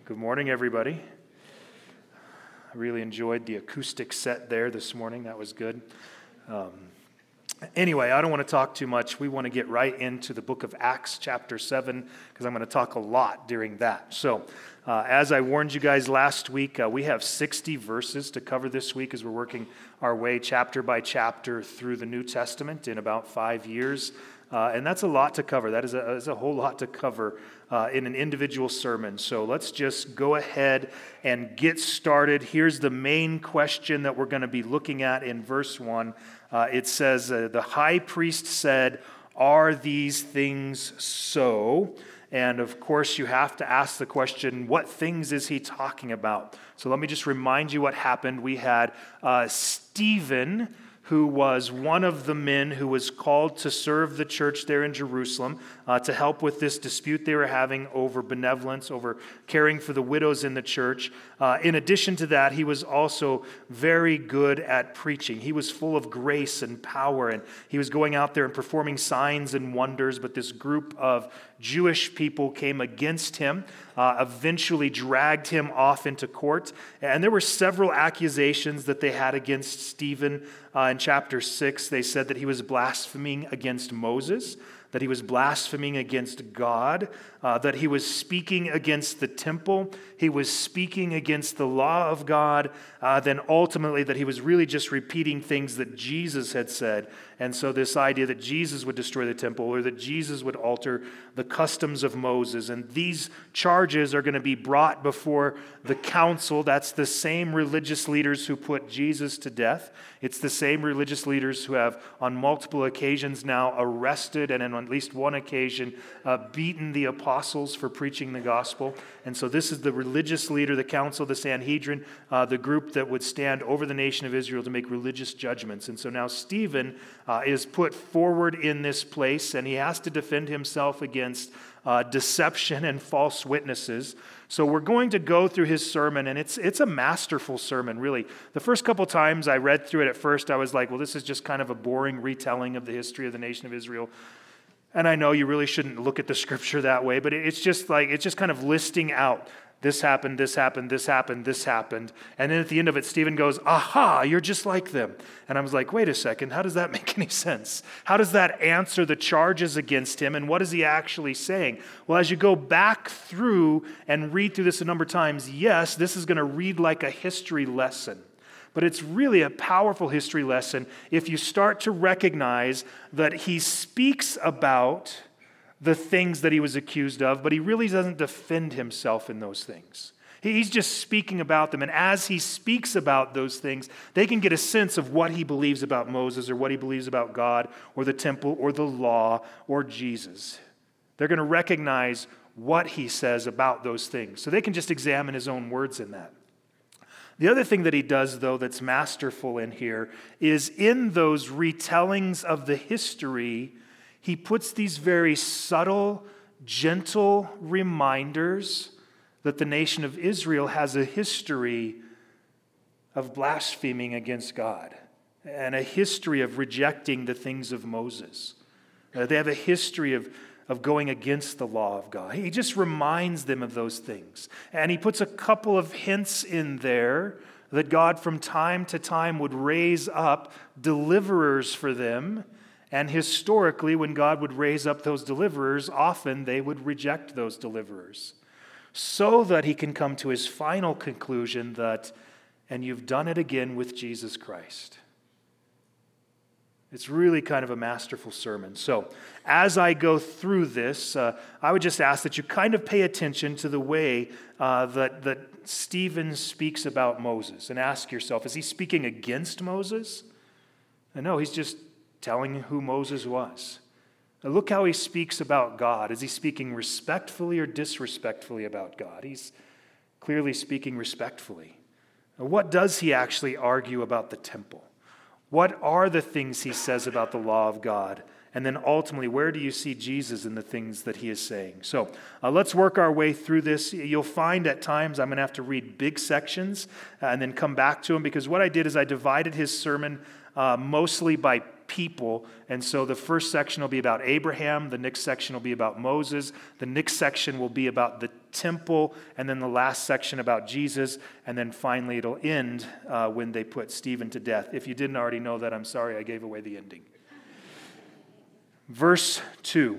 Good morning, everybody. I really enjoyed the acoustic set there this morning. That was good. Anyway, I don't want to talk too much. We want to get right into the book of Acts chapter 7 because I'm going to talk a lot during that. So, as I warned you guys last week, we have 60 verses to cover this week as we're working our way chapter by chapter through the New Testament in about 5 years. And that's a lot to cover. That is a whole lot to cover in an individual sermon. So let's just go ahead and get started. Here's the main question that we're going to be looking at in verse 1. It says, the high priest said, "Are these things so?" And of course, you have to ask the question, what things is he talking about? So let me just remind you what happened. We had Stephen, who was one of the men who was called to serve the church there in Jerusalem to help with this dispute they were having over benevolence, over caring for the widows in the church. In addition to that, he was also very good at preaching. He was full of grace and power, and he was going out there and performing signs and wonders, but this group of Jewish people came against him, eventually dragged him off into court, and there were several accusations that they had against Stephen. In chapter 6, they said that he was blaspheming against Moses, that he was blaspheming against God, that he was speaking against the temple, he was speaking against the law of God, then ultimately that he was really just repeating things that Jesus had said. And so this idea that Jesus would destroy the temple or that Jesus would alter the customs of Moses. And these charges are going to be brought before the council. That's the same religious leaders who put Jesus to death. It's the same religious leaders who have on multiple occasions now arrested and on at least one occasion beaten the apostles for preaching the gospel. And so this is the religious leader, the council, the Sanhedrin, the group that would stand over the nation of Israel to make religious judgments. And so now Stephen is put forward in this place, and he has to defend himself against deception and false witnesses. So we're going to go through his sermon, and it's a masterful sermon, really. The first couple times I read through it at first, I was like, well, this is just kind of a boring retelling of the history of the nation of Israel. And I know you really shouldn't look at the scripture that way, but it's just kind of listing out, this happened, this happened, this happened, this happened. And then at the end of it, Stephen goes, aha, you're just like them. And I was like, wait a second, how does that make any sense? How does that answer the charges against him? And what is he actually saying? Well, as you go back through and read through this a number of times, yes, this is going to read like a history lesson. But it's really a powerful history lesson if you start to recognize that he speaks about the things that he was accused of, but he really doesn't defend himself in those things. He's just speaking about them, and as he speaks about those things, they can get a sense of what he believes about Moses or what he believes about God or the temple or the law or Jesus. They're going to recognize what he says about those things, so they can just examine his own words in that. The other thing that he does, though, that's masterful in here is in those retellings of the history, he puts these very subtle, gentle reminders that the nation of Israel has a history of blaspheming against God and a history of rejecting the things of Moses. They have a history of going against the law of God. He just reminds them of those things. And he puts a couple of hints in there that God from time to time would raise up deliverers for them. And historically, when God would raise up those deliverers, often they would reject those deliverers. So that he can come to his final conclusion that, and you've done it again with Jesus Christ. It's really kind of a masterful sermon. So as I go through this, I would just ask that you kind of pay attention to the way that Stephen speaks about Moses and ask yourself, is he speaking against Moses? No, he's just telling who Moses was. Now look how he speaks about God. Is he speaking respectfully or disrespectfully about God? He's clearly speaking respectfully. Now, what does he actually argue about the temple? What are the things he says about the law of God? And then ultimately, where do you see Jesus in the things that he is saying? So let's work our way through this. You'll find at times I'm going to have to read big sections and then come back to them, because what I did is I divided his sermon mostly by people. And so the first section will be about Abraham. The next section will be about Moses. The next section will be about the temple, and then the last section about Jesus, and then finally it'll end when they put Stephen to death. If you didn't already know that, I'm sorry I gave away the ending. Verse 2,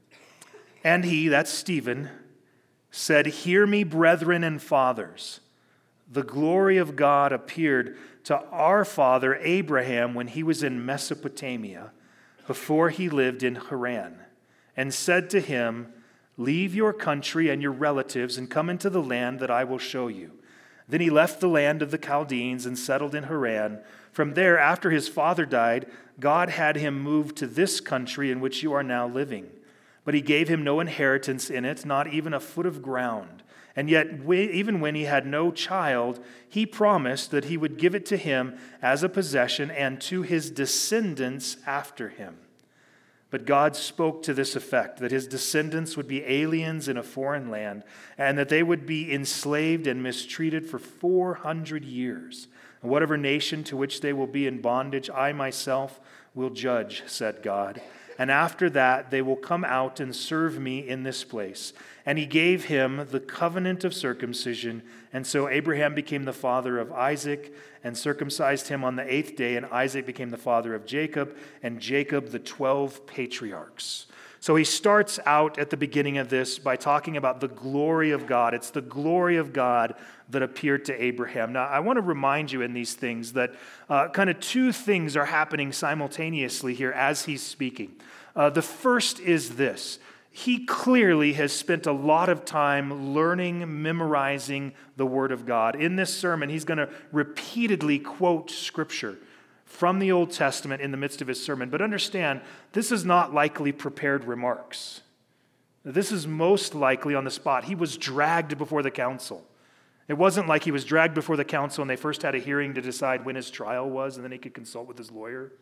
and he, that's Stephen, said, "Hear me, brethren and fathers. The glory of God appeared to our father Abraham when he was in Mesopotamia, before he lived in Haran, and said to him, 'Leave your country and your relatives and come into the land that I will show you.' Then he left the land of the Chaldeans and settled in Haran. From there, after his father died, God had him move to this country in which you are now living. But he gave him no inheritance in it, not even a foot of ground. And yet, even when he had no child, he promised that he would give it to him as a possession and to his descendants after him. But God spoke to this effect, that his descendants would be aliens in a foreign land, and that they would be enslaved and mistreated for 400 years. And whatever nation to which they will be in bondage, I myself will judge, said God. And after that, they will come out and serve me in this place. And he gave him the covenant of circumcision. And so Abraham became the father of Isaac and circumcised him on the 8th day. And Isaac became the father of Jacob, and Jacob the 12 patriarchs. So he starts out at the beginning of this by talking about the glory of God. It's the glory of God that appeared to Abraham. Now, I want to remind you in these things that kind of two things are happening simultaneously here as he's speaking. The first is this. He clearly has spent a lot of time learning, memorizing the Word of God. In this sermon, he's going to repeatedly quote Scripture from the Old Testament in the midst of his sermon. But understand, this is not likely prepared remarks. This is most likely on the spot. He was dragged before the council. It wasn't like he was dragged before the council and they first had a hearing to decide when his trial was and then he could consult with his lawyer.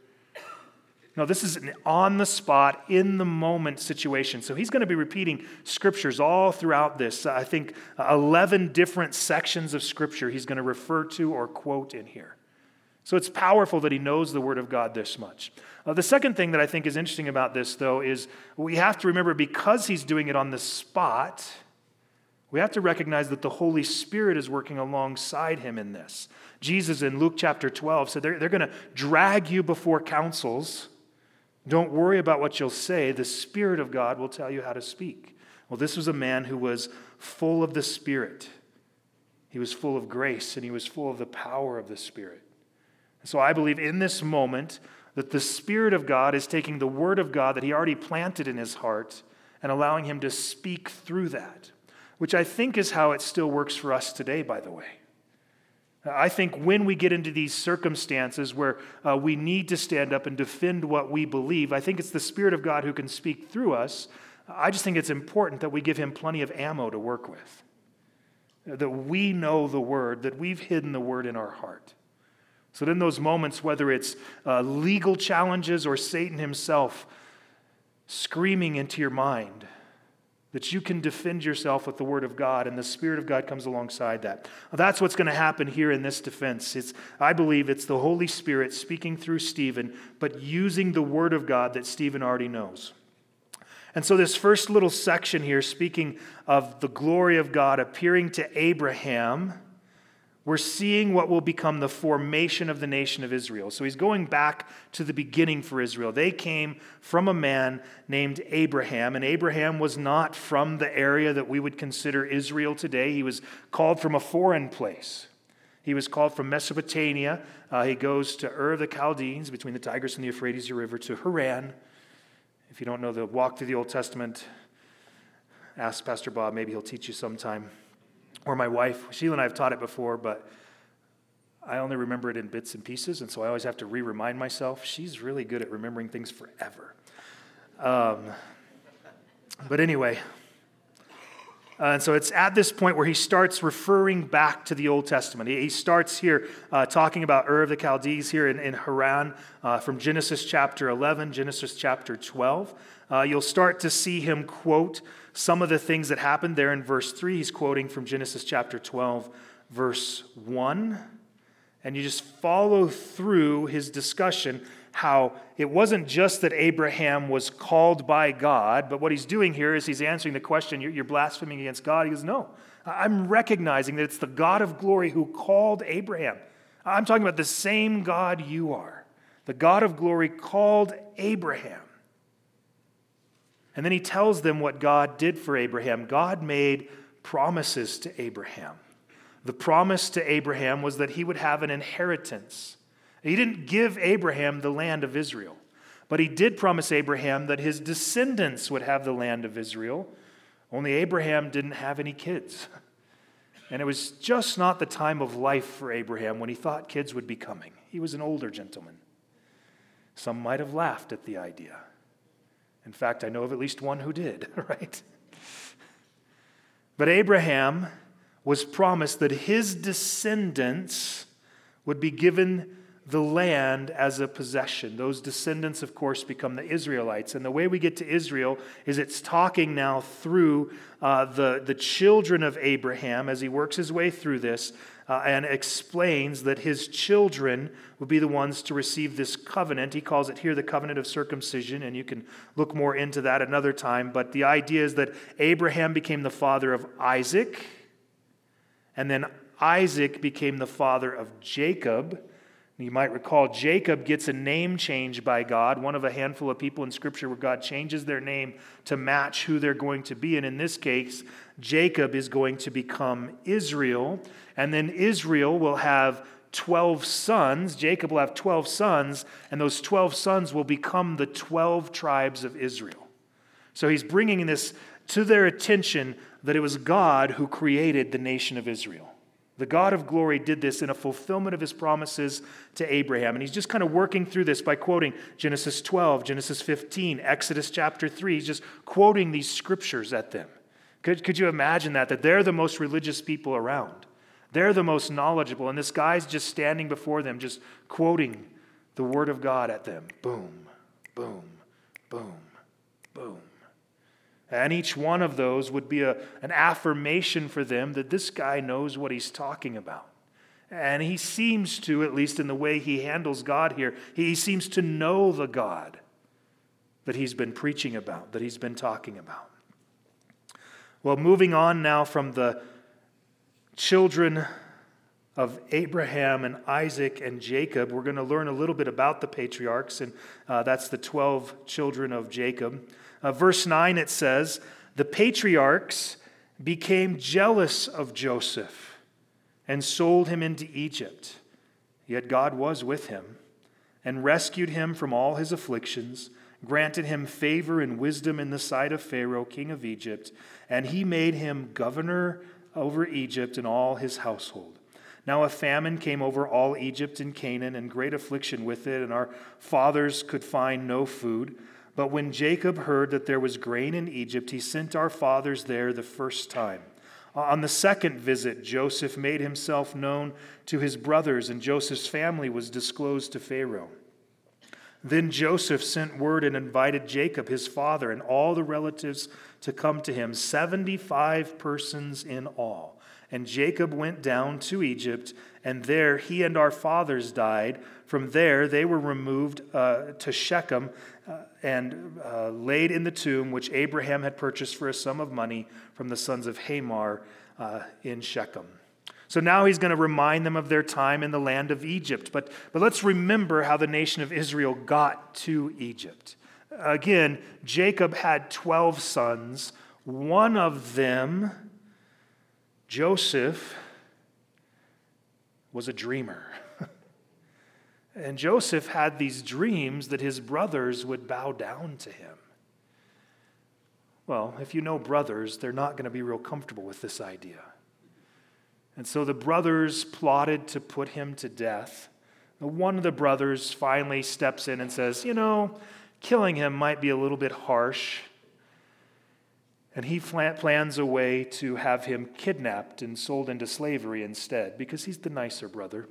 No, this is an on-the-spot, in-the-moment situation. So he's going to be repeating scriptures all throughout this. I think 11 different sections of scripture he's going to refer to or quote in here. So it's powerful that he knows the Word of God this much. The second thing that I think is interesting about this, though, is we have to remember because he's doing it on the spot, we have to recognize that the Holy Spirit is working alongside him in this. Jesus in Luke chapter 12 said they're going to drag you before councils. Don't worry about what you'll say. The Spirit of God will tell you how to speak. Well, this was a man who was full of the Spirit. He was full of grace, and he was full of the power of the Spirit. So I believe in this moment that the Spirit of God is taking the Word of God that he already planted in his heart and allowing him to speak through that, which I think is how it still works for us today, by the way. I think when we get into these circumstances where we need to stand up and defend what we believe, I think it's the Spirit of God who can speak through us. I just think it's important that we give him plenty of ammo to work with, that we know the Word, that we've hidden the Word in our heart. So that in those moments, whether it's legal challenges or Satan himself screaming into your mind, that you can defend yourself with the Word of God, and the Spirit of God comes alongside that. That's what's going to happen here in this defense. I believe it's the Holy Spirit speaking through Stephen, but using the Word of God that Stephen already knows. And so this first little section here, speaking of the glory of God appearing to Abraham, we're seeing what will become the formation of the nation of Israel. So he's going back to the beginning for Israel. They came from a man named Abraham, and Abraham was not from the area that we would consider Israel today. He was called from a foreign place. He was called from Mesopotamia. He goes to Ur of the Chaldeans, between the Tigris and the Euphrates River, to Haran. If you don't know the walk through the Old Testament, ask Pastor Bob. Maybe he'll teach you sometime. Or my wife. Sheila and I have taught it before, but I only remember it in bits and pieces, and so I always have to remind myself. She's really good at remembering things forever. But anyway, and so it's at this point where he starts referring back to the Old Testament. He starts here talking about Ur of the Chaldees here in Haran from Genesis chapter 11, Genesis chapter 12. You'll start to see him quote some of the things that happened there in verse 3. He's quoting from Genesis chapter 12, verse 1. And you just follow through his discussion how it wasn't just that Abraham was called by God, but what he's doing here is he's answering the question, you're blaspheming against God. He goes, no, I'm recognizing that it's the God of glory who called Abraham. I'm talking about the same God you are. The God of glory called Abraham. And then he tells them what God did for Abraham. God made promises to Abraham. The promise to Abraham was that he would have an inheritance. He didn't give Abraham the land of Israel, but he did promise Abraham that his descendants would have the land of Israel. Only Abraham didn't have any kids. And it was just not the time of life for Abraham when he thought kids would be coming. He was an older gentleman. Some might have laughed at the idea. In fact, I know of at least one who did, right? But Abraham was promised that his descendants would be given the land as a possession. Those descendants, of course, become the Israelites. And the way we get to Israel is it's talking now through the children of Abraham as he works his way through this and explains that his children would be the ones to receive this covenant. He calls it here the covenant of circumcision, and you can look more into that another time. But the idea is that Abraham became the father of Isaac, and then Isaac became the father of Jacob. You might recall Jacob gets a name change by God, one of a handful of people in Scripture where God changes their name to match who they're going to be. And in this case, Jacob is going to become Israel. And then Israel will have 12 sons. Jacob will have 12 sons, and those 12 sons will become the 12 tribes of Israel. So he's bringing this to their attention that it was God who created the nation of Israel. The God of glory did this in a fulfillment of his promises to Abraham. And he's just kind of working through this by quoting Genesis 12, Genesis 15, Exodus chapter 3. He's just quoting these scriptures at them. Could you imagine that they're the most religious people around? They're the most knowledgeable. And this guy's just standing before them, just quoting the word of God at them. Boom, boom, boom, boom. And each one of those would be an affirmation for them that this guy knows what he's talking about. And he seems to, at least in the way he handles God here, he seems to know the God that he's been preaching about, that he's been talking about. Well, moving on now from the children of Abraham and Isaac and Jacob, we're going to learn a little bit about the patriarchs, and that's the 12 children of Jacob. Verse 9, it says, the patriarchs became jealous of Joseph and sold him into Egypt. Yet God was with him and rescued him from all his afflictions, granted him favor and wisdom in the sight of Pharaoh, king of Egypt, and he made him governor over Egypt and all his household. Now a famine came over all Egypt and Canaan, and great affliction with it, and our fathers could find no food. But when Jacob heard that there was grain in Egypt, he sent our fathers there the first time. On the second visit, Joseph made himself known to his brothers, and Joseph's family was disclosed to Pharaoh. Then Joseph sent word and invited Jacob, his father, and all the relatives to come to him, 75 persons in all. And Jacob went down to Egypt, and there he and our fathers died. From there they were removed to Shechem and laid in the tomb which Abraham had purchased for a sum of money from the sons of Hamor in Shechem. So now he's going to remind them of their time in the land of Egypt. But let's remember how the nation of Israel got to Egypt. Again, Jacob had 12 sons. One of them, Joseph, was a dreamer. And Joseph had these dreams that his brothers would bow down to him. Well, if you know brothers, they're not going to be real comfortable with this idea. And so the brothers plotted to put him to death. One of the brothers finally steps in and says, killing him might be a little bit harsh. And he plans a way to have him kidnapped and sold into slavery instead, because he's the nicer brother.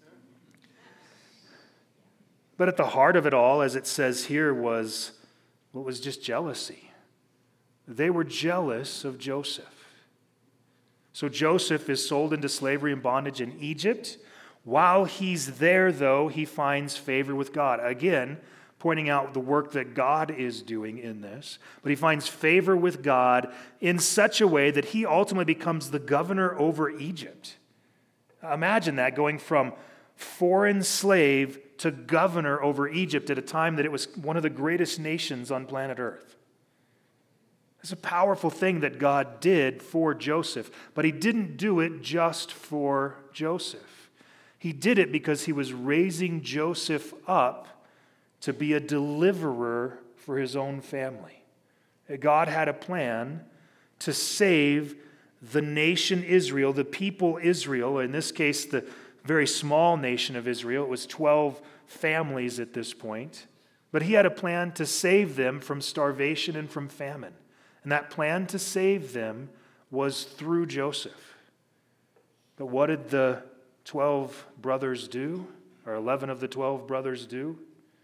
But at the heart of it all, as it says here, was just jealousy. They were jealous of Joseph. So Joseph is sold into slavery and bondage in Egypt, While he's there, though, he finds favor with God. Again, pointing out the work that God is doing in this. But he finds favor with God in such a way that he ultimately becomes the governor over Egypt. Imagine that, going from foreign slave to governor over Egypt at a time that it was one of the greatest nations on planet Earth. It's a powerful thing that God did for Joseph, but he didn't do it just for Joseph. He did it because he was raising Joseph up to be a deliverer for his own family. God had a plan to save the nation Israel, the people Israel, in this case, the very small nation of Israel. It was 12 families at this point. But he had a plan to save them from starvation and from famine. And that plan to save them was through Joseph. But what did the 12 brothers do, or 11 of the 12 brothers do?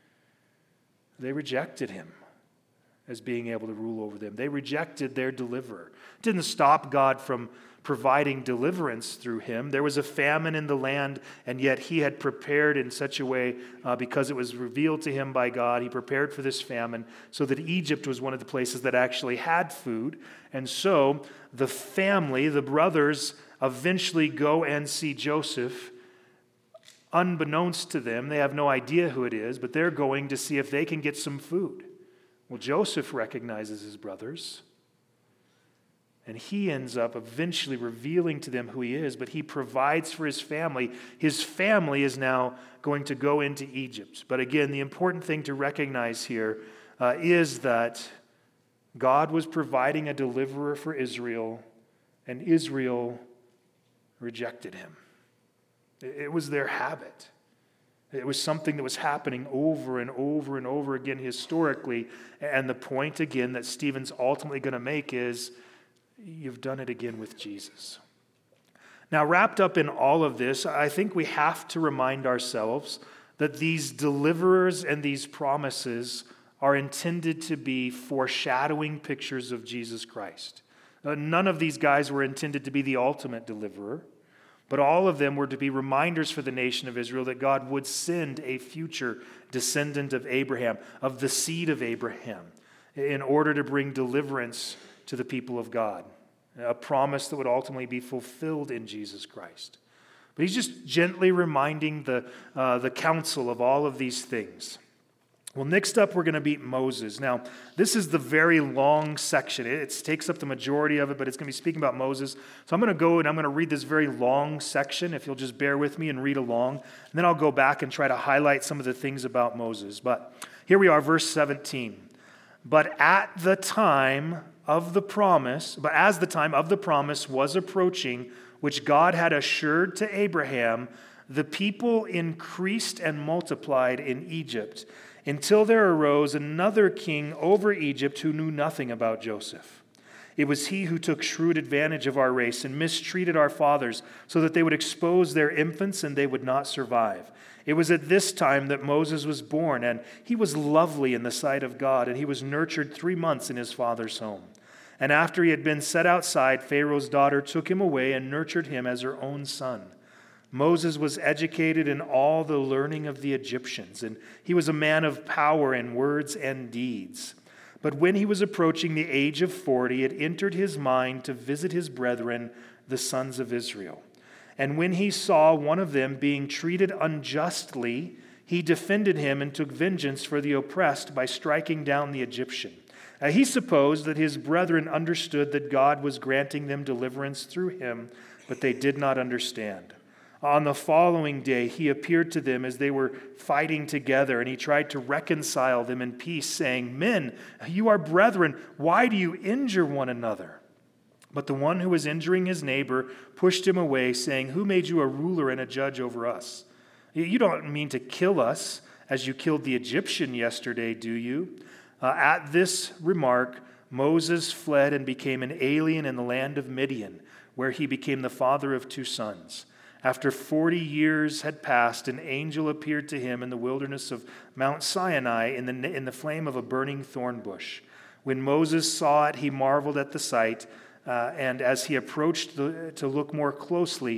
They rejected him as being able to rule over them. They rejected their deliverer. It didn't stop God from providing deliverance through him. There was a famine in the land, and yet he had prepared in such a way, because it was revealed to him by God, he prepared for this famine so that Egypt was one of the places that actually had food. And so the family, the brothers, eventually go and see Joseph. Unbeknownst to them, they have no idea who it is, but they're going to see if they can get some food. Well, Joseph recognizes his brothers, and he ends up eventually revealing to them who he is, but he provides for his family. His family is now going to go into Egypt. But again, the important thing to recognize here is that God was providing a deliverer for Israel, and Israel rejected him. It was their habit. It was something that was happening over and over and over again historically. And the point again that Stephen's ultimately going to make is, you've done it again with Jesus. Now, wrapped up in all of this, I think we have to remind ourselves that these deliverers and these promises are intended to be foreshadowing pictures of Jesus Christ. None of these guys were intended to be the ultimate deliverer. But all of them were to be reminders for the nation of Israel that God would send a future descendant of Abraham, of the seed of Abraham, in order to bring deliverance to the people of God. A promise that would ultimately be fulfilled in Jesus Christ. But he's just gently reminding the council of all of these things. Well, next up, we're going to meet Moses. Now, this is the very long section. It takes up the majority of it, but it's going to be speaking about Moses. So I'm going to go and I'm going to read this very long section, if you'll just bear with me and read along. And then I'll go back and try to highlight some of the things about Moses. But here we are, verse 17. But as the time of the promise was approaching, which God had assured to Abraham, the people increased and multiplied in Egypt, until there arose another king over Egypt who knew nothing about Joseph. It was he who took shrewd advantage of our race and mistreated our fathers so that they would expose their infants and they would not survive. It was at this time that Moses was born, and he was lovely in the sight of God, and he was nurtured 3 months in his father's home. And after he had been set outside, Pharaoh's daughter took him away and nurtured him as her own son. Moses was educated in all the learning of the Egyptians, and he was a man of power in words and deeds. But when he was approaching the age of 40, it entered his mind to visit his brethren, the sons of Israel. And when he saw one of them being treated unjustly, he defended him and took vengeance for the oppressed by striking down the Egyptian. He supposed that his brethren understood that God was granting them deliverance through him, but they did not understand. On the following day, he appeared to them as they were fighting together, and he tried to reconcile them in peace, saying, "Men, you are brethren. Why do you injure one another?" But the one who was injuring his neighbor pushed him away, saying, "Who made you a ruler and a judge over us? You don't mean to kill us as you killed the Egyptian yesterday, do you?" At this remark, Moses fled and became an alien in the land of Midian, where he became the father of 2 sons. After 40 years had passed, an angel appeared to him in the wilderness of Mount Sinai in the flame of a burning thorn bush. When Moses saw it, he marveled at the sight, and as he approached to look more closely,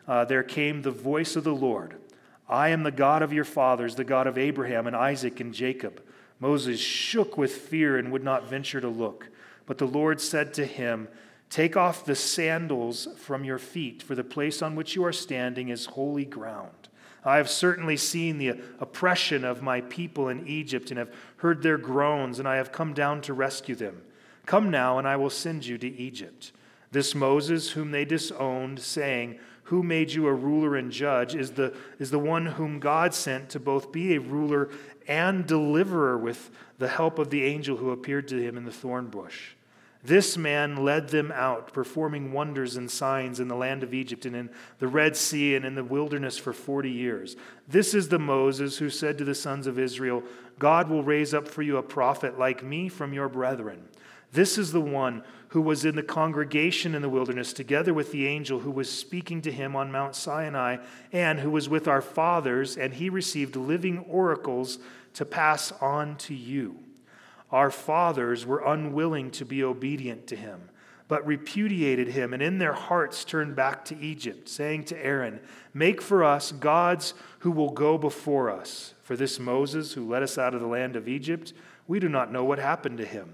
there came the voice of the Lord. I am the God of your fathers, the God of Abraham and Isaac and Jacob. Moses shook with fear and would not venture to look. But the Lord said to him, take off the sandals from your feet, for the place on which you are standing is holy ground. I have certainly seen the oppression of my people in Egypt and have heard their groans, and I have come down to rescue them. Come now, and I will send you to Egypt. This Moses, whom they disowned, saying, who made you a ruler and judge, is the one whom God sent to both be a ruler and deliverer with the help of the angel who appeared to him in the thorn bush. This man led them out, performing wonders and signs in the land of Egypt and in the Red Sea and in the wilderness for 40 years. This is the Moses who said to the sons of Israel, God will raise up for you a prophet like me from your brethren. This is the one who was in the congregation in the wilderness together with the angel who was speaking to him on Mount Sinai and who was with our fathers, and he received living oracles to pass on to you. Our fathers were unwilling to be obedient to him, but repudiated him, and in their hearts turned back to Egypt, saying to Aaron, make for us gods who will go before us. For this Moses who led us out of the land of Egypt, we do not know what happened to him.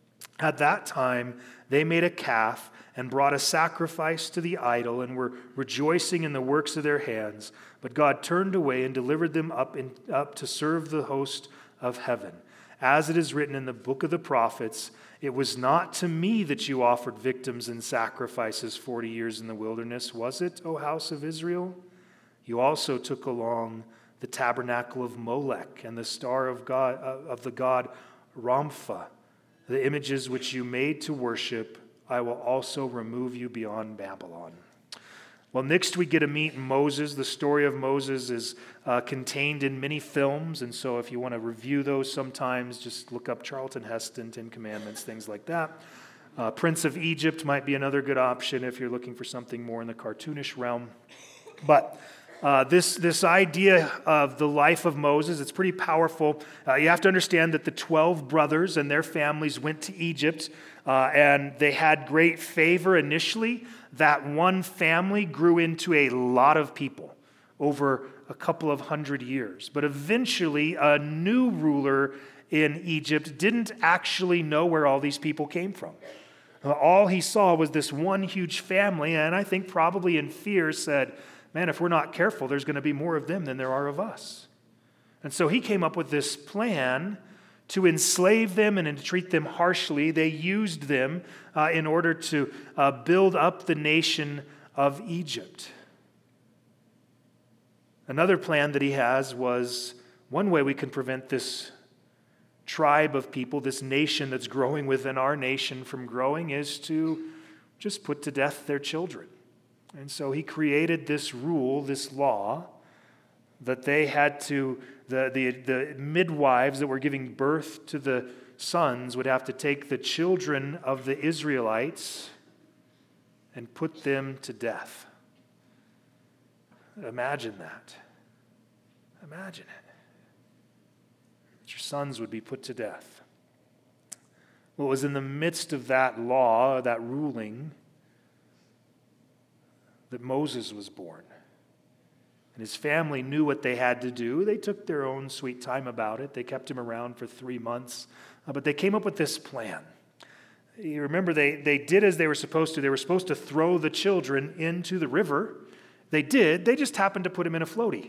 At that time, they made a calf and brought a sacrifice to the idol and were rejoicing in the works of their hands. But God turned away and delivered them up to serve the host of heaven. As it is written in the book of the prophets, it was not to me that you offered victims and sacrifices 40 years in the wilderness, was it, O house of Israel? You also took along the tabernacle of Molech and the star of the god Rampha. The images which you made to worship, I will also remove you beyond Babylon. Well, next we get to meet Moses. The story of Moses is contained in many films, and so if you want to review those sometimes, just look up Charlton Heston, Ten Commandments, things like that. Prince of Egypt might be another good option if you're looking for something more in the cartoonish realm. But this idea of the life of Moses, it's pretty powerful. You have to understand that the 12 brothers and their families went to Egypt, and they had great favor initially. That one family grew into a lot of people over a couple of hundred years. But eventually, a new ruler in Egypt didn't actually know where all these people came from. All he saw was this one huge family, and I think probably in fear said, man, if we're not careful, there's going to be more of them than there are of us. And so he came up with this plan to enslave them and to treat them harshly. They used them in order to build up the nation of Egypt. Another plan that he has was, one way we can prevent this tribe of people, this nation that's growing within our nation from growing, is to just put to death their children. And so he created this rule, this law, that they had to, the midwives that were giving birth to the sons would have to take the children of the Israelites and put them to death. Imagine that. Imagine it. That your sons would be put to death. Well, it was in the midst of that law, that ruling, that Moses was born. And his family knew what they had to do. They took their own sweet time about it. They kept him around for 3 months. But they came up with this plan. You remember, they did as they were supposed to. They were supposed to throw the children into the river. They did. They just happened to put him in a floaty.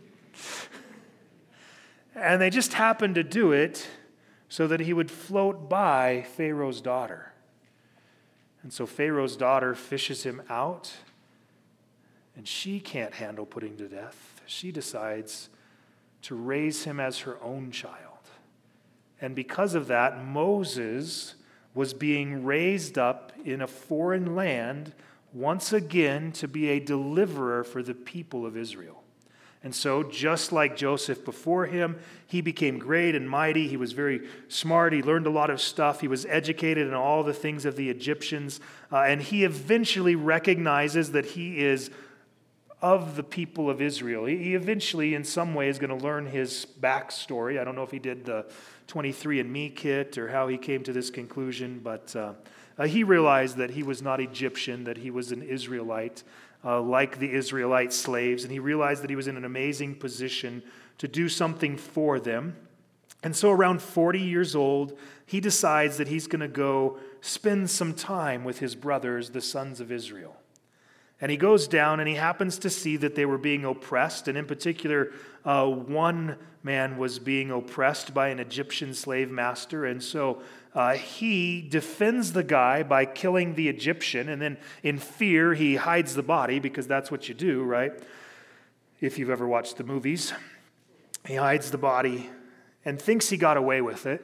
And they just happened to do it so that he would float by Pharaoh's daughter. And so Pharaoh's daughter fishes him out. And she can't handle putting to death. She decides to raise him as her own child. And because of that, Moses was being raised up in a foreign land once again to be a deliverer for the people of Israel. And so, just like Joseph before him, he became great and mighty. He was very smart. He learned a lot of stuff. He was educated in all the things of the Egyptians. And he eventually recognizes that he is of the people of Israel. He eventually, in some way, is going to learn his backstory. I don't know if he did the 23andMe kit or how he came to this conclusion, but he realized that he was not Egyptian, that he was an Israelite, like the Israelite slaves, and he realized that he was in an amazing position to do something for them. And so around 40 years old, he decides that he's going to go spend some time with his brothers, the sons of Israel. And he goes down and he happens to see that they were being oppressed. And in particular, one man was being oppressed by an Egyptian slave master. And so he defends the guy by killing the Egyptian. And then in fear, he hides the body, because that's what you do, right? If you've ever watched the movies. He hides the body and thinks he got away with it.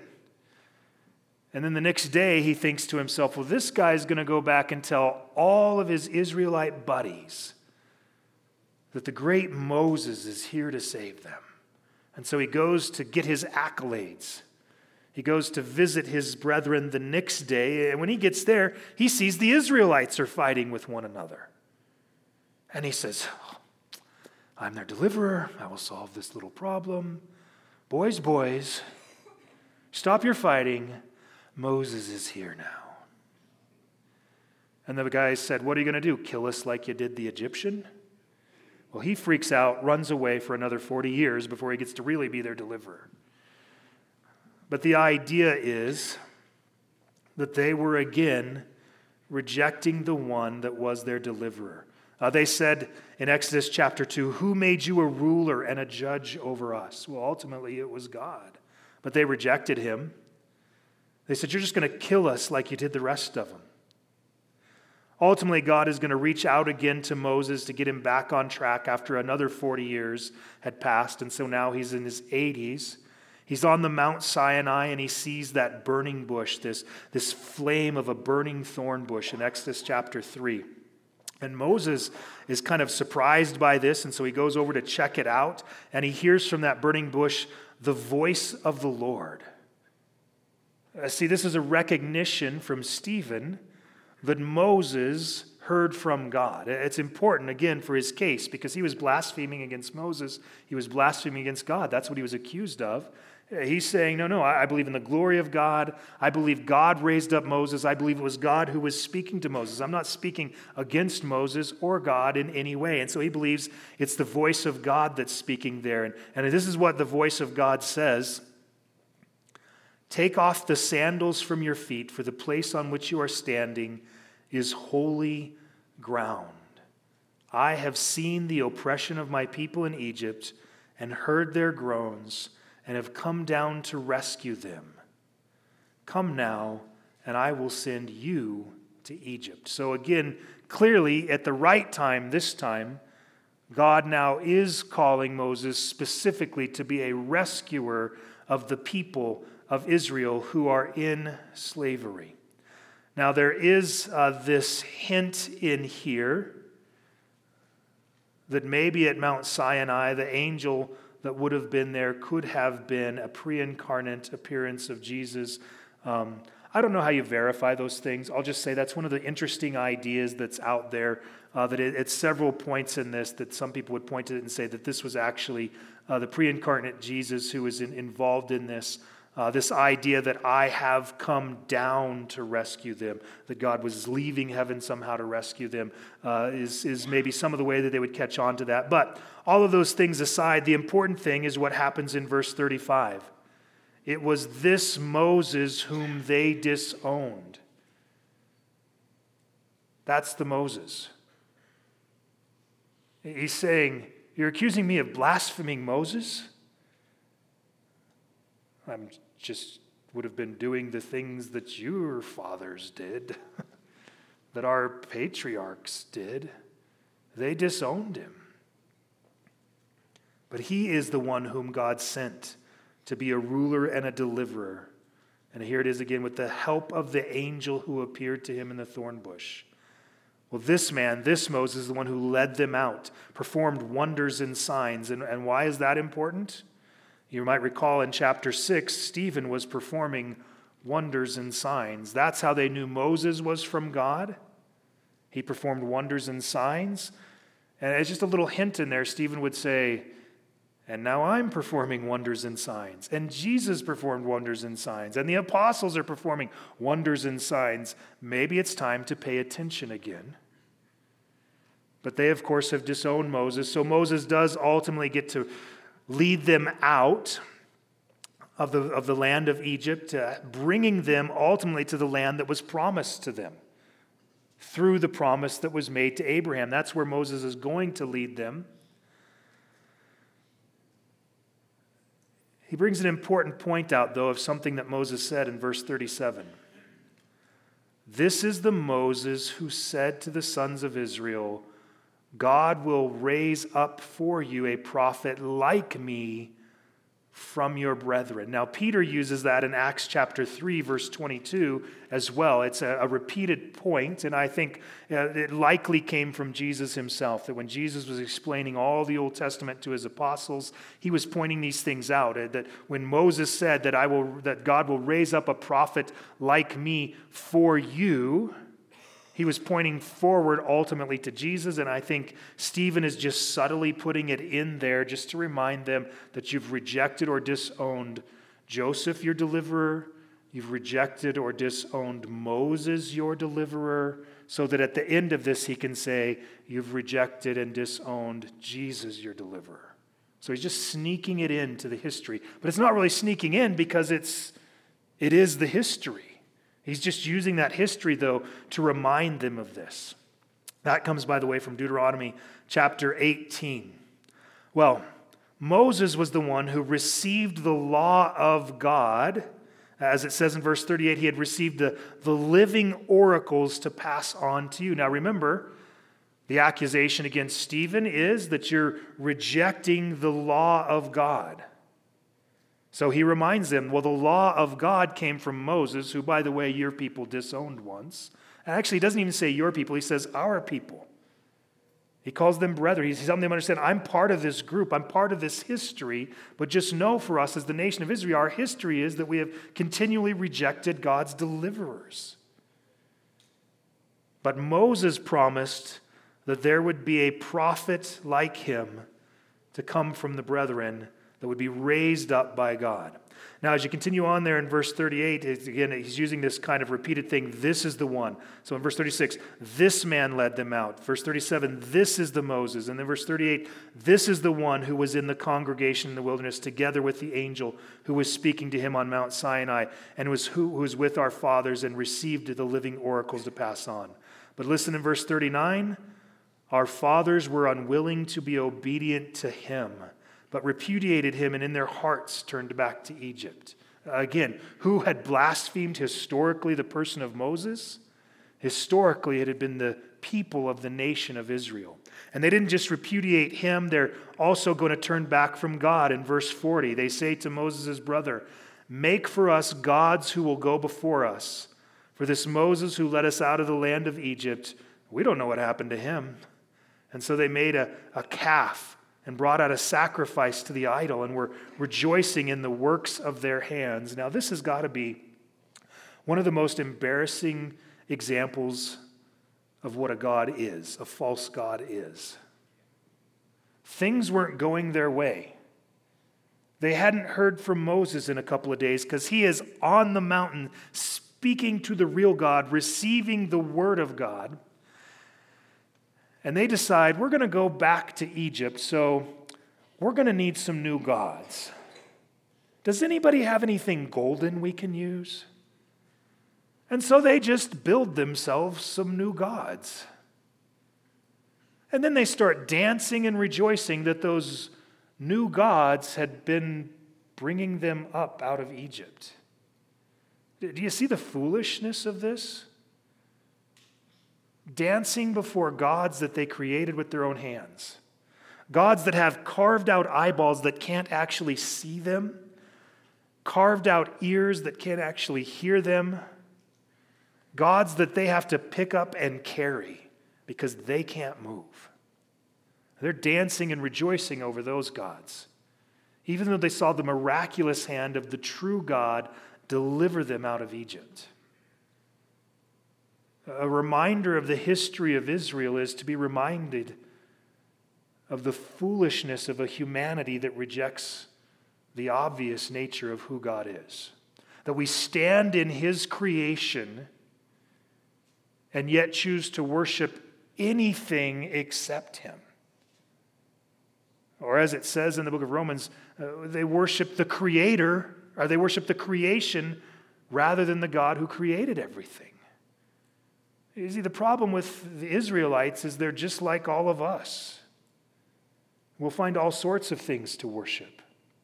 And then the next day, he thinks to himself, well, this guy's going to go back and tell all of his Israelite buddies that the great Moses is here to save them. And so he goes to get his accolades. He goes to visit his brethren the next day. And when he gets there, he sees the Israelites are fighting with one another. And he says, I'm their deliverer. I will solve this little problem. Boys, stop your fighting. Moses is here now. And the guy said, what are you going to do? Kill us like you did the Egyptian? Well, he freaks out, runs away for another 40 years before he gets to really be their deliverer. But the idea is that they were again rejecting the one that was their deliverer. They said in Exodus chapter 2, who made you a ruler and a judge over us? Well, ultimately it was God. But they rejected him. They said, you're just going to kill us like you did the rest of them. Ultimately, God is going to reach out again to Moses to get him back on track after another 40 years had passed. And so now he's in his 80s. He's on the Mount Sinai and he sees that burning bush, this flame of a burning thorn bush in Exodus chapter 3. And Moses is kind of surprised by this, and so he goes over to check it out, and he hears from that burning bush the voice of the Lord. See, this is a recognition from Stephen that Moses heard from God. It's important, again, for his case, because he was blaspheming against Moses. He was blaspheming against God. That's what he was accused of. He's saying, no, I believe in the glory of God. I believe God raised up Moses. I believe it was God who was speaking to Moses. I'm not speaking against Moses or God in any way. And so he believes it's the voice of God that's speaking there. And this is what the voice of God says. Take off the sandals from your feet, for the place on which you are standing is holy ground. I have seen the oppression of my people in Egypt and heard their groans and have come down to rescue them. Come now, and I will send you to Egypt. So again, clearly at the right time, this time, God now is calling Moses specifically to be a rescuer of the people of Israel who are in slavery. Now there is this hint in here that maybe at Mount Sinai, the angel that would have been there could have been a pre-incarnate appearance of Jesus. I don't know how you verify those things. I'll just say that's one of the interesting ideas that's out there, that at several points in this that some people would point to it and say that this was actually the pre-incarnate Jesus who was involved in this. This idea that I have come down to rescue them, that God was leaving heaven somehow to rescue them, is maybe some of the way that they would catch on to that. But all of those things aside, the important thing is what happens in verse 35. It was this Moses whom they disowned. That's the Moses. He's saying, you're accusing me of blaspheming Moses? I'm just would have been doing the things that your fathers did, that our patriarchs did. They disowned him. But he is the one whom God sent to be a ruler and a deliverer. And here it is again, with the help of the angel who appeared to him in the thorn bush. Well, this man, this Moses, is the one who led them out, performed wonders and signs. And why is that important? You might recall in chapter 6, Stephen was performing wonders and signs. That's how they knew Moses was from God. He performed wonders and signs. And it's just a little hint in there. Stephen would say, and now I'm performing wonders and signs. And Jesus performed wonders and signs. And the apostles are performing wonders and signs. Maybe it's time to pay attention again. But they, of course, have disowned Moses. So Moses does ultimately get to lead them out of the land of Egypt, bringing them ultimately to the land that was promised to them through the promise that was made to Abraham. That's where Moses is going to lead them. He brings an important point out, though, of something that Moses said in verse 37. This is the Moses who said to the sons of Israel, God will raise up for you a prophet like me from your brethren. Now, Peter uses that in Acts chapter 3, verse 22 as well. It's a repeated point, and I think it likely came from Jesus himself, that when Jesus was explaining all the Old Testament to his apostles, he was pointing these things out, that when Moses said that God will raise up a prophet like me for you, he was pointing forward ultimately to Jesus, and I think Stephen is just subtly putting it in there just to remind them that you've rejected or disowned Joseph, your deliverer. You've rejected or disowned Moses, your deliverer, so that at the end of this he can say, you've rejected and disowned Jesus, your deliverer. So he's just sneaking it into the history. But it's not really sneaking in because it is the history. He's just using that history, though, to remind them of this. That comes, by the way, from Deuteronomy chapter 18. Well, Moses was the one who received the law of God. As it says in verse 38, he had received the living oracles to pass on to you. Now remember, the accusation against Stephen is that you're rejecting the law of God. So he reminds them, well, the law of God came from Moses, who, by the way, your people disowned once. And actually, he doesn't even say your people, he says our people. He calls them brethren. He's helping them understand, I'm part of this group, I'm part of this history, but just know for us as the nation of Israel, our history is that we have continually rejected God's deliverers. But Moses promised that there would be a prophet like him to come from the brethren that would be raised up by God. Now, as you continue on there in verse 38, again, he's using this kind of repeated thing, this is the one. So in verse 36, this man led them out. Verse 37, this is the Moses. And then verse 38, this is the one who was in the congregation in the wilderness together with the angel who was speaking to him on Mount Sinai and who was with our fathers and received the living oracles to pass on. But listen in verse 39, our fathers were unwilling to be obedient to him, but repudiated him and in their hearts turned back to Egypt. Again, who had blasphemed historically the person of Moses? Historically, it had been the people of the nation of Israel. And they didn't just repudiate him, they're also going to turn back from God. In verse 40, they say to Moses' brother, make for us gods who will go before us. For this Moses who led us out of the land of Egypt, we don't know what happened to him. And so they made a calf and brought out a sacrifice to the idol, and were rejoicing in the works of their hands. Now, this has got to be one of the most embarrassing examples of what a god is, a false god is. Things weren't going their way. They hadn't heard from Moses in a couple of days because he is on the mountain speaking to the real God, receiving the word of God. And they decide, we're going to go back to Egypt, so we're going to need some new gods. Does anybody have anything golden we can use? And so they just build themselves some new gods. And then they start dancing and rejoicing that those new gods had been bringing them up out of Egypt. Do you see the foolishness of this? Dancing before gods that they created with their own hands. Gods that have carved out eyeballs that can't actually see them. Carved out ears that can't actually hear them. Gods that they have to pick up and carry because they can't move. They're dancing and rejoicing over those gods, even though they saw the miraculous hand of the true God deliver them out of Egypt. A reminder of the history of Israel is to be reminded of the foolishness of a humanity that rejects the obvious nature of who God is. That we stand in his creation and yet choose to worship anything except him. Or as it says in the book of Romans, they worship the Creator, or they worship the creation rather than the God who created everything. You see, the problem with the Israelites is they're just like all of us. We'll find all sorts of things to worship.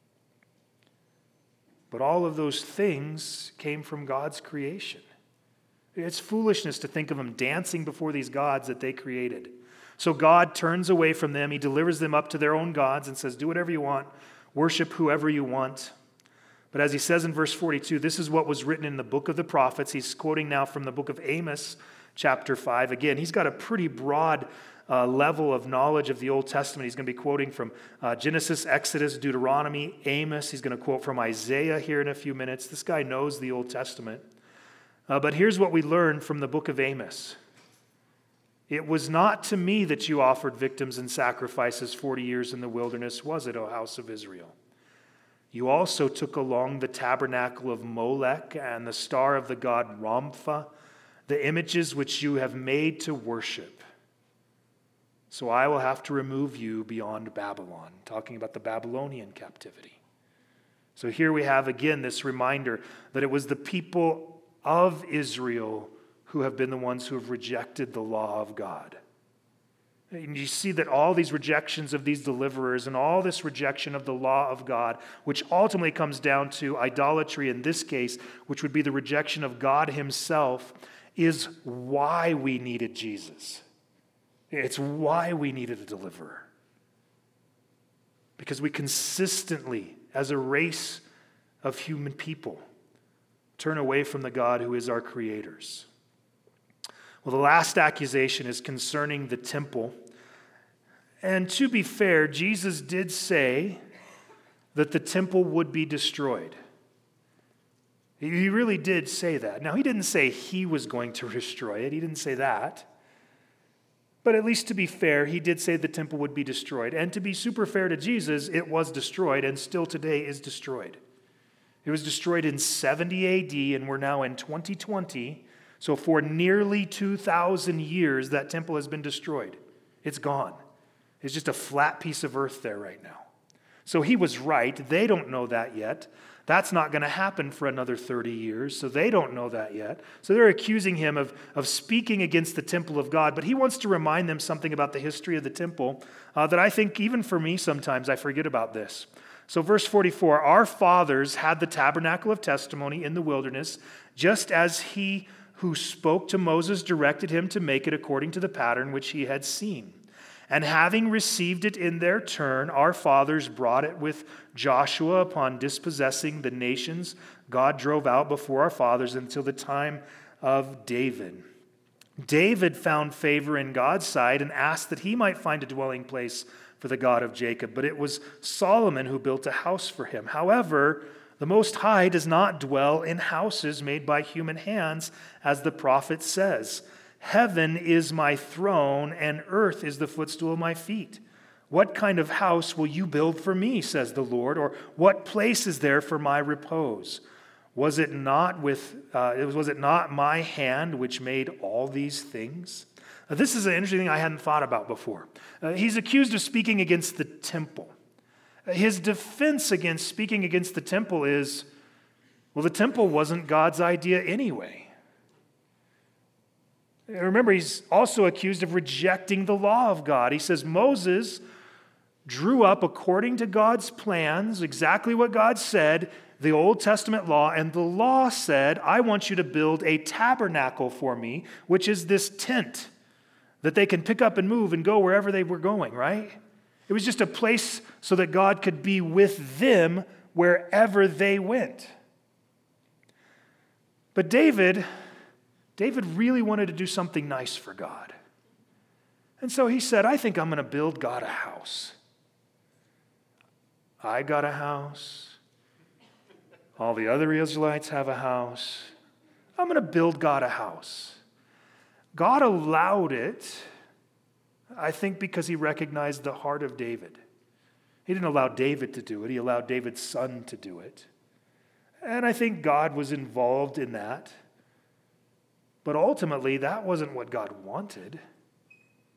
But all of those things came from God's creation. It's foolishness to think of them dancing before these gods that they created. So God turns away from them. He delivers them up to their own gods and says, do whatever you want. Worship whoever you want. But as he says in verse 42, this is what was written in the book of the prophets. He's quoting now from the book of Amos, chapter 5. Again, he's got a pretty broad level of knowledge of the Old Testament. He's going to be quoting from Genesis, Exodus, Deuteronomy, Amos. He's going to quote from Isaiah here in a few minutes. This guy knows the Old Testament. But here's what we learn from the book of Amos. It was not to me that you offered victims and sacrifices 40 years in the wilderness, was it, O house of Israel? You also took along the tabernacle of Molech and the star of the god Rompha, the images which you have made to worship. So I will have to remove you beyond Babylon, talking about the Babylonian captivity. So here we have again this reminder that it was the people of Israel who have been the ones who have rejected the law of God. And you see that all these rejections of these deliverers and all this rejection of the law of God, which ultimately comes down to idolatry in this case, which would be the rejection of God himself, is why we needed Jesus. It's why we needed a deliverer. Because we consistently, as a race of human people, turn away from the God who is our creators. Well, the last accusation is concerning the temple. And to be fair, Jesus did say that the temple would be destroyed. He really did say that. Now, he didn't say he was going to destroy it. He didn't say that. But at least to be fair, he did say the temple would be destroyed. And to be super fair to Jesus, it was destroyed and still today is destroyed. It was destroyed in 70 AD, and we're now in 2020. So for nearly 2,000 years, that temple has been destroyed. It's gone. It's just a flat piece of earth there right now. So he was right. They don't know that yet. That's not going to happen for another 30 years, so they don't know that yet. So they're accusing him of speaking against the temple of God, but he wants to remind them something about the history of the temple that I think even for me sometimes I forget about this. So verse 44, our fathers had the tabernacle of testimony in the wilderness, just as he who spoke to Moses directed him to make it according to the pattern which he had seen. And having received it in their turn, our fathers brought it with Joshua upon dispossessing the nations God drove out before our fathers until the time of David. David found favor in God's sight and asked that he might find a dwelling place for the God of Jacob. But it was Solomon who built a house for him. However, the Most High does not dwell in houses made by human hands, as the prophet says, heaven is my throne and earth is the footstool of my feet. What kind of house will you build for me, says the Lord, or what place is there for my repose? Was it not my hand which made all these things? This is an interesting thing I hadn't thought about before. He's accused of speaking against the temple. His defense against speaking against the temple is, well, the temple wasn't God's idea anyway. Remember, he's also accused of rejecting the law of God. He says Moses drew up according to God's plans, exactly what God said, the Old Testament law, and the law said, I want you to build a tabernacle for me, which is this tent that they can pick up and move and go wherever they were going, right? It was just a place so that God could be with them wherever they went. But David really wanted to do something nice for God. And so he said, I think I'm going to build God a house. I got a house. All the other Israelites have a house. I'm going to build God a house. God allowed it, I think, because he recognized the heart of David. He didn't allow David to do it. He allowed David's son to do it. And I think God was involved in that. But ultimately, that wasn't what God wanted.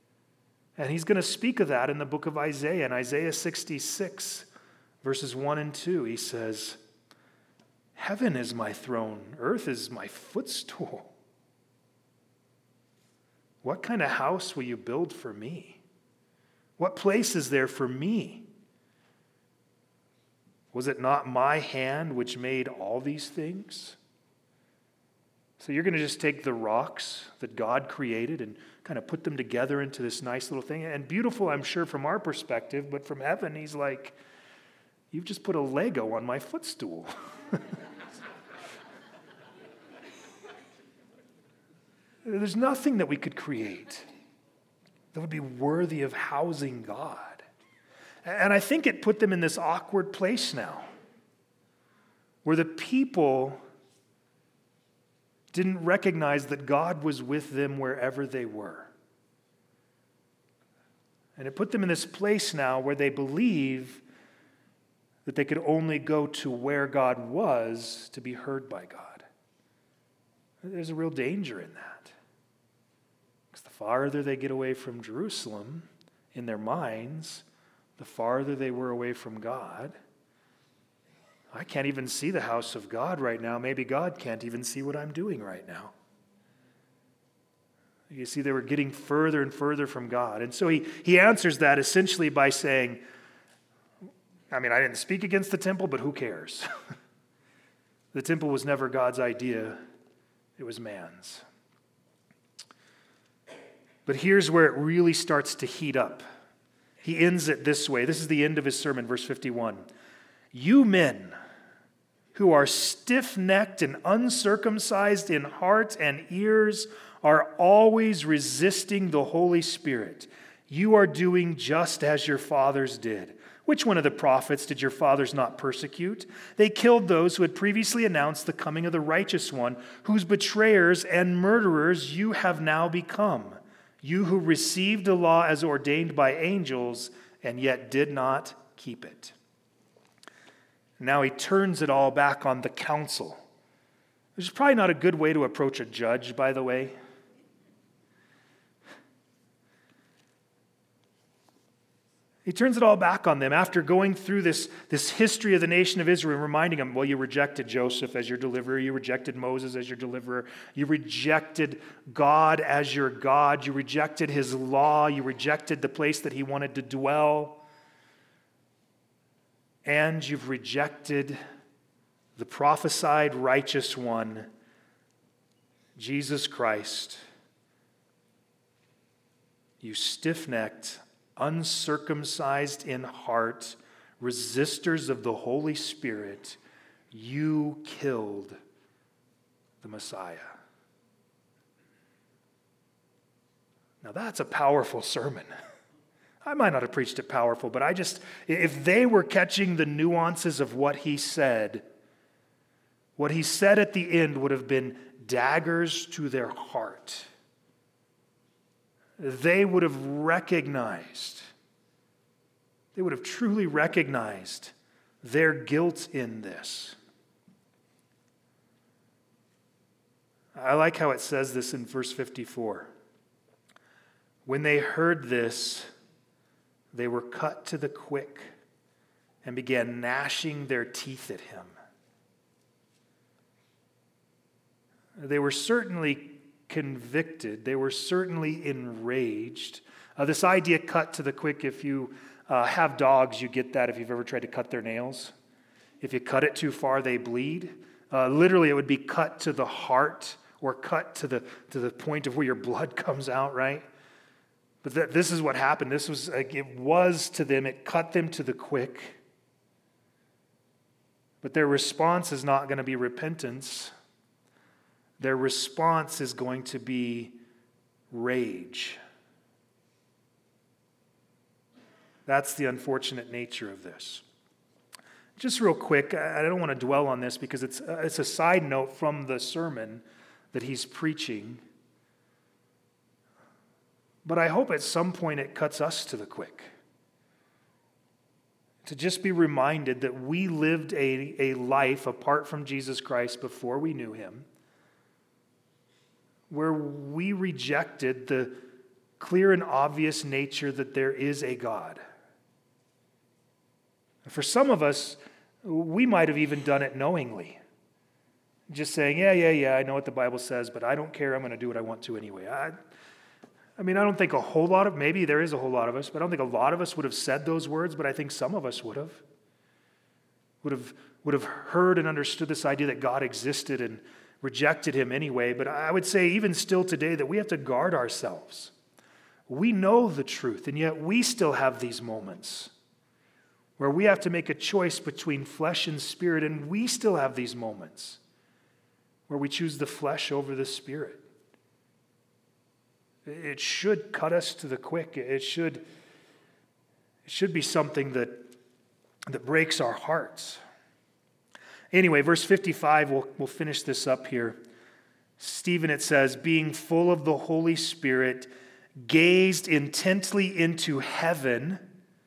And he's going to speak of that in the book of Isaiah. In Isaiah 66, verses 1 and 2, he says, "Heaven is my throne, earth is my footstool. What kind of house will you build for me? What place is there for me? Was it not my hand which made all these things?" So you're going to just take the rocks that God created and kind of put them together into this nice little thing. And beautiful, I'm sure, from our perspective, but from heaven, he's like, "You've just put a Lego on my footstool." There's nothing that we could create that would be worthy of housing God. And I think it put them in this awkward place now, where the people didn't recognize that God was with them wherever they were. And it put them in this place now where they believe that they could only go to where God was to be heard by God. There's a real danger in that. Because the farther they get away from Jerusalem in their minds, the farther they were away from God. I can't even see the house of God right now. Maybe God can't even see what I'm doing right now. You see, they were getting further and further from God. And so he answers that essentially by saying, I didn't speak against the temple, but who cares? The temple was never God's idea. It was man's. But here's where it really starts to heat up. He ends it this way. This is the end of his sermon, verse 51. "You men who are stiff-necked and uncircumcised in heart and ears are always resisting the Holy Spirit. You are doing just as your fathers did. Which one of the prophets did your fathers not persecute? They killed those who had previously announced the coming of the righteous one, whose betrayers and murderers you have now become. You who received the law as ordained by angels and yet did not keep it." Now he turns it all back on the council. Which is probably not a good way to approach a judge, by the way. He turns it all back on them after going through this history of the nation of Israel, reminding them, well, you rejected Joseph as your deliverer, you rejected Moses as your deliverer, you rejected God as your God, you rejected his law, you rejected the place that he wanted to dwell, and you've rejected the prophesied righteous one, Jesus Christ. You stiff-necked, uncircumcised in heart, resistors of the Holy Spirit, you killed the Messiah. Now that's a powerful sermon. I might not have preached it powerful, but if they were catching the nuances of what he said at the end would have been daggers to their heart. They would have truly recognized their guilt in this. I like how it says this in verse 54. When they heard this, they were cut to the quick and began gnashing their teeth at him. They were certainly convicted. They were certainly enraged. This idea cut to the quick, if you have dogs, you get that if you've ever tried to cut their nails. If you cut it too far, they bleed. Literally, it would be cut to the heart or cut to the point of where your blood comes out, right? But this is what happened. It was to them, it cut them to the quick. But their response is not going to be repentance. Their response is going to be rage. That's the unfortunate nature of this. Just real quick, I don't want to dwell on this because it's a side note from the sermon that he's preaching. But I hope at some point it cuts us to the quick. To just be reminded that we lived a life apart from Jesus Christ before we knew him, where we rejected clear and obvious nature that there is a God. For some of us, we might have even done it knowingly. Just saying, yeah, I know what the Bible says, but I don't care. I'm going to do what I want to anyway. I don't think maybe there is a whole lot of us, but I don't think a lot of us would have said those words, but I think some of us would have heard and understood this idea that God existed and rejected him anyway. But I would say even still today that we have to guard ourselves. We know the truth, and yet we still have these moments where we have to make a choice between flesh and spirit, and we still have these moments where we choose the flesh over the spirit. It should cut us to the quick. It should be something that breaks our hearts. Anyway, verse 55, we'll finish this up here. Stephen, it says, being full of the Holy Spirit, gazed intently into heaven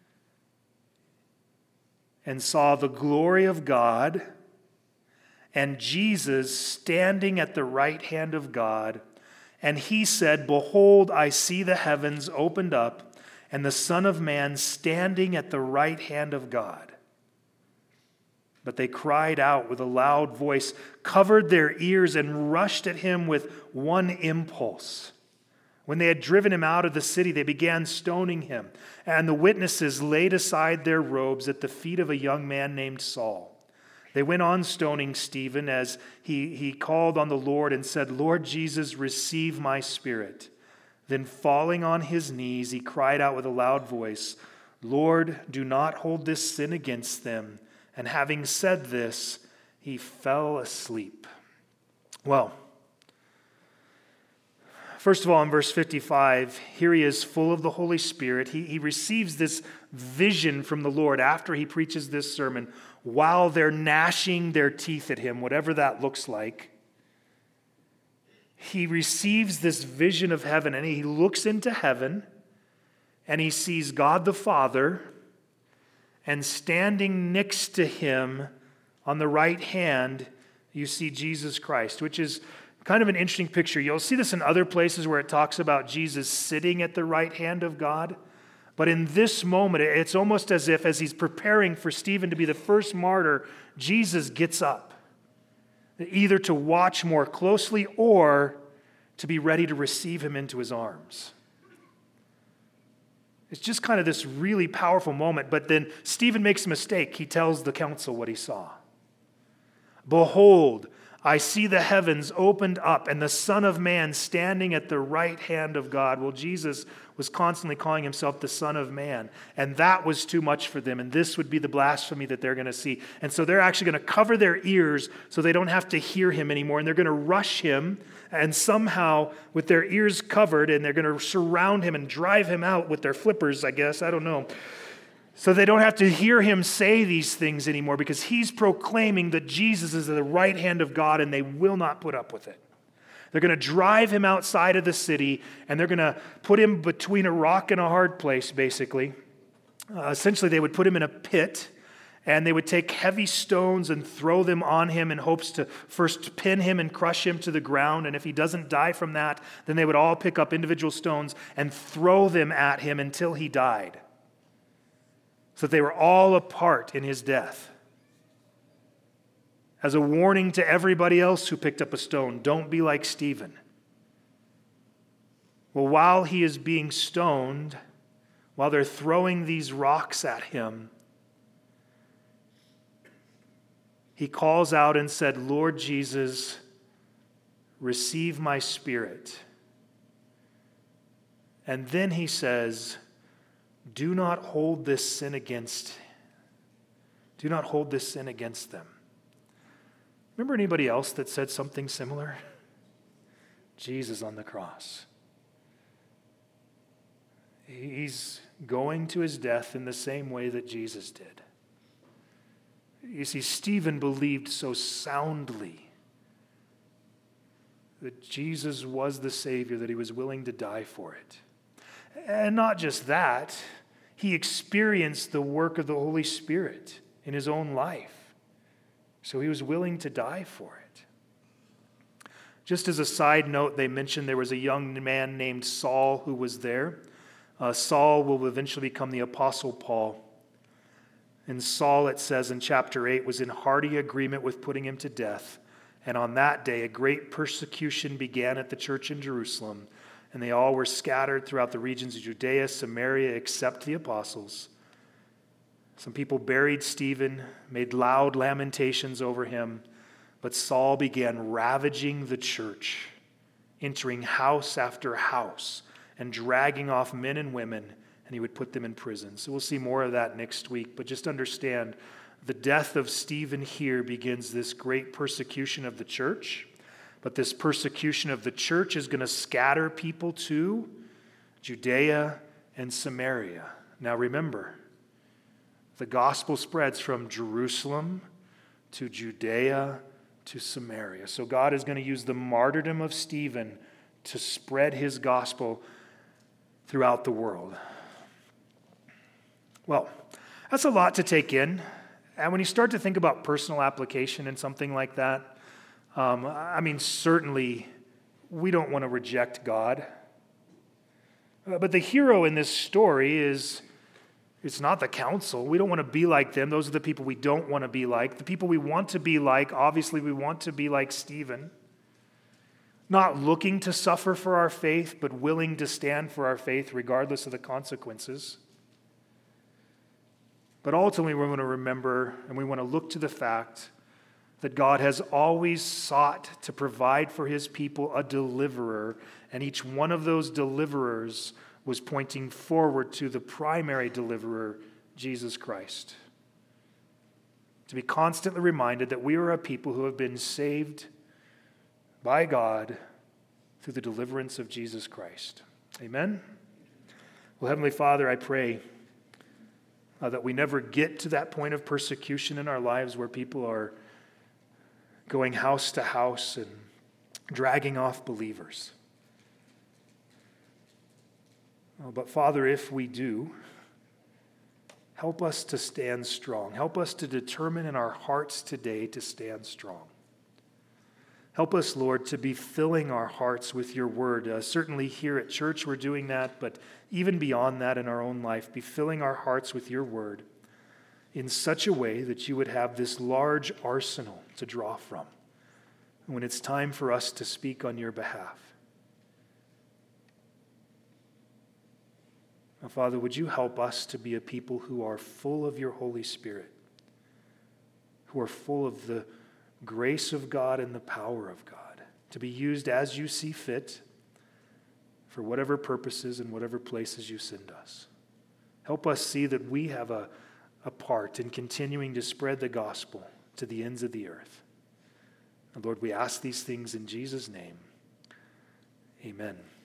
and saw the glory of God and Jesus standing at the right hand of God. And he said, behold, I see the heavens opened up and the Son of Man standing at the right hand of God. But they cried out with a loud voice, covered their ears, and rushed at him with one impulse. When they had driven him out of the city, they began stoning him. And the witnesses laid aside their robes at the feet of a young man named Saul. They went on stoning Stephen as he called on the Lord and said, Lord Jesus, receive my spirit. Then falling on his knees, he cried out with a loud voice, Lord, do not hold this sin against them. And having said this, he fell asleep. Well, first of all, in verse 55, here he is full of the Holy Spirit. He receives this vision from the Lord after he preaches this sermon while they're gnashing their teeth at him, whatever that looks like. He receives this vision of heaven, and he looks into heaven, and he sees God the Father, and standing next to him on the right hand, you see Jesus Christ, which is kind of an interesting picture. You'll see this in other places where it talks about Jesus sitting at the right hand of God. But in this moment, it's almost as if, as he's preparing for Stephen to be the first martyr, Jesus gets up, either to watch more closely or to be ready to receive him into his arms. It's just kind of this really powerful moment. But then Stephen makes a mistake. He tells the council what he saw. Behold, I see the heavens opened up and the Son of Man standing at the right hand of God. Well, Jesus was constantly calling himself the Son of Man. And that was too much for them. And this would be the blasphemy that they're going to see. And so they're actually going to cover their ears so they don't have to hear him anymore. And they're going to rush him. And somehow, with their ears covered, and they're going to surround him and drive him out with their flippers, I guess. I don't know. So they don't have to hear him say these things anymore because he's proclaiming that Jesus is at the right hand of God, and they will not put up with it. They're going to drive him outside of the city, and they're going to put him between a rock and a hard place, basically. Essentially, they would put him in a pit, and they would take heavy stones and throw them on him in hopes to first pin him and crush him to the ground. And if he doesn't die from that, then they would all pick up individual stones and throw them at him until he died. So that they were all a part in his death. As a warning to everybody else who picked up a stone, don't be like Stephen. Well, while he is being stoned, while they're throwing these rocks at him, he calls out and said, Lord Jesus, receive my spirit. And then he says, do not hold this sin against them. Remember anybody else that said something similar? Jesus on the cross. He's going to his death in the same way that Jesus did. You see, Stephen believed so soundly that Jesus was the Savior, that he was willing to die for it. And not just that, he experienced the work of the Holy Spirit in his own life. So he was willing to die for it. Just as a side note, they mentioned there was a young man named Saul who was there. Saul will eventually become the Apostle Paul. And Saul, it says in chapter 8, was in hearty agreement with putting him to death. And on that day, a great persecution began at the church in Jerusalem, and they all were scattered throughout the regions of Judea, Samaria, except the apostles. Some people buried Stephen, made loud lamentations over him, but Saul began ravaging the church, entering house after house and dragging off men and women, and he would put them in prison. So we'll see more of that next week, but just understand the death of Stephen here begins this great persecution of the church, but this persecution of the church is going to scatter people to Judea and Samaria. Now remember, the gospel spreads from Jerusalem to Judea to Samaria. So God is going to use the martyrdom of Stephen to spread his gospel throughout the world. Well, that's a lot to take in. And when you start to think about personal application in something like that, certainly we don't want to reject God. But the hero in this story it's not the council. We don't want to be like them. Those are the people we don't want to be like. The people we want to be like, obviously we want to be like Stephen. Not looking to suffer for our faith, but willing to stand for our faith regardless of the consequences. But ultimately we want to remember and we want to look to the fact that God has always sought to provide for his people a deliverer, and each one of those deliverers was pointing forward to the primary deliverer, Jesus Christ. To be constantly reminded that we are a people who have been saved by God through the deliverance of Jesus Christ. Amen? Well, Heavenly Father, I pray that we never get to that point of persecution in our lives where people are going house to house and dragging off believers. But Father, if we do, help us to stand strong. Help us to determine in our hearts today to stand strong. Help us, Lord, to be filling our hearts with your word. Certainly here at church we're doing that, but even beyond that in our own life, be filling our hearts with your word in such a way that you would have this large arsenal to draw from when it's time for us to speak on your behalf. Now, Father, would you help us to be a people who are full of your Holy Spirit, who are full of the grace of God and the power of God, to be used as you see fit for whatever purposes and whatever places you send us. Help us see that we have a part in continuing to spread the gospel to the ends of the earth. And Lord, we ask these things in Jesus' name. Amen.